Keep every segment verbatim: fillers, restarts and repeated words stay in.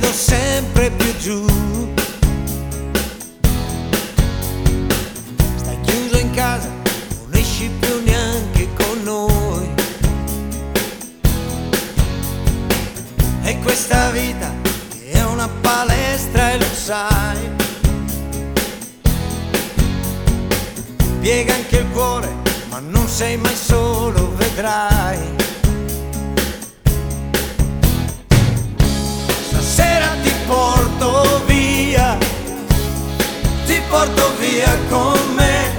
vedo sempre più giù. Stai chiuso in casa, non esci più neanche con noi. E questa vita è una palestra e lo sai. Piega anche il cuore, ma non sei mai solo, vedrai. Stasera ti porto via, ti porto via con me.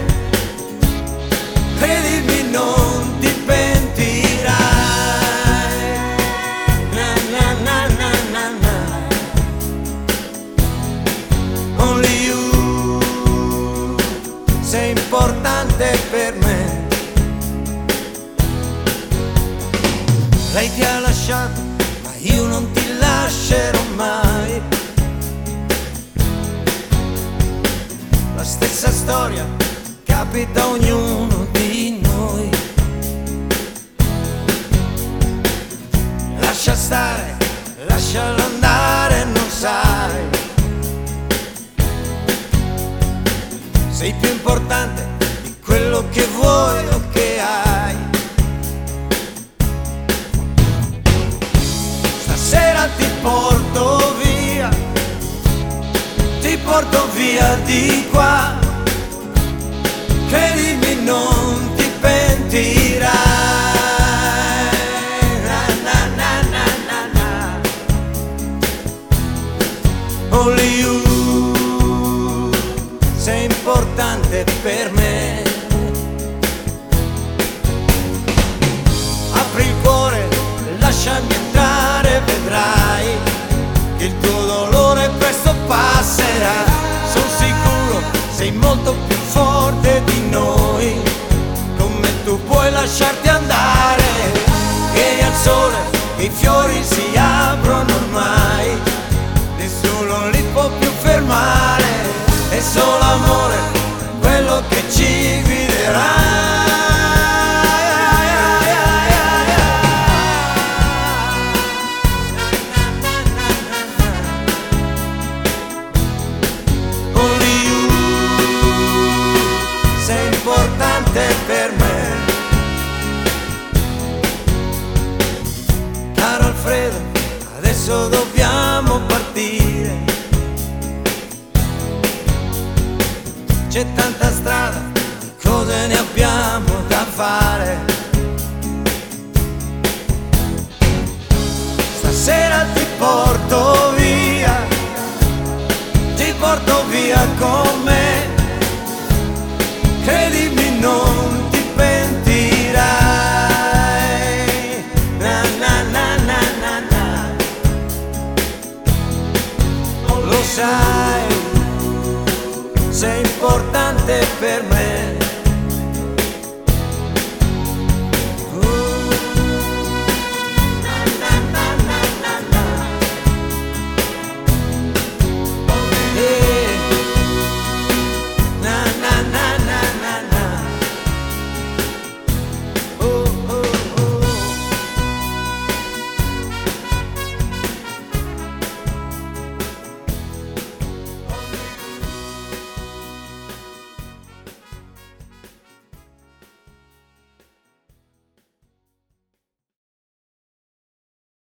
Credimi, non ti pentirai. Na na na na na na. Only you, sei importante per me. Lei ti ha lasciato, ma io non ti lascerò mai. La stessa storia capita a ognuno di noi. Lascia stare, lascialo andare, non sai. Sei più importante di quello che vuoi o che hai. Stasera ti porto via, ti porto via di qua. Credimi, non ti pentirai. Na na na na na na. Only you, sei importante per me. Apri il cuore, lasciami entrare, vedrai che il tuo dolore presto passerà. Sono sicuro, sei molto più forte di noi. Come tu puoi lasciarti andare? Che al sole i fiori si aprono ormai. Nessuno li può più fermare. È solo amore quello che ci guiderà. Only you, sei importante per me. Caro Alfredo, adesso dobbiamo partire. C'è tanta strada, di cose ne abbiamo da fare. Stasera ti porto via, ti porto via con me. Credimi, non ti pentirai. Na na na na na na. Lo sai, sei importante per me.